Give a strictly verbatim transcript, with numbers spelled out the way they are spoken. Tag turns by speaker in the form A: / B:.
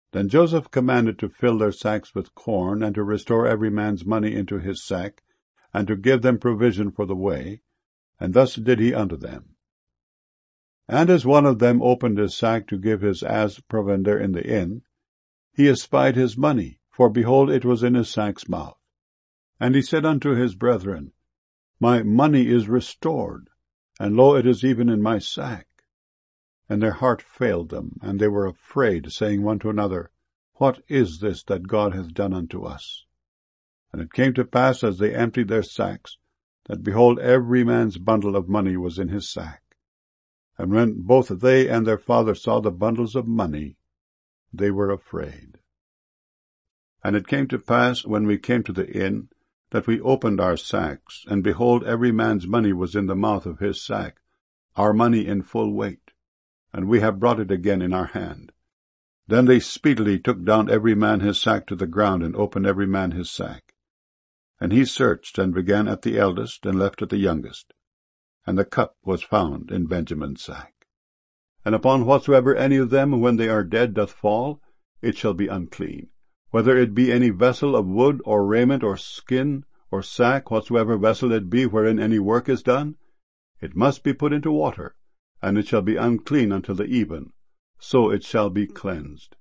A: Then Joseph commanded to fill their sacks with corn, and to restore every man's money into his sack, and to give them provision for the way, and thus did he unto them. And as one of them opened his sack to give his ass provender in the inn, he espied his money, for behold, it was in his sack's mouth. And he said unto his brethren, My money is restored, and lo, it is even in my sack. And their heart failed them, and they were afraid, saying one to another, What is this that God hath done unto us? And it came to pass, as they emptied their sacks, that behold, every man's bundle of money was in his sack. And when both they and their father saw the bundles of money, they were afraid. And it came to pass, when we came to the inn, that we opened our sacks, and behold, every man's money was in the mouth of his sack, our money in full weight, and we have brought it again in our hand. Then they speedily took down every man his sack to the ground, and opened every man his sack. And he searched, and began at the eldest, and left at the youngest. And the cup was found in Benjamin's sack. And upon whatsoever any of them, when they are dead, doth fall, it shall be unclean, whether it be any vessel of wood, or raiment, or skin, or sack, whatsoever vessel it be wherein any work is done, it must be put into water, and it shall be unclean until the even, so it shall be cleansed.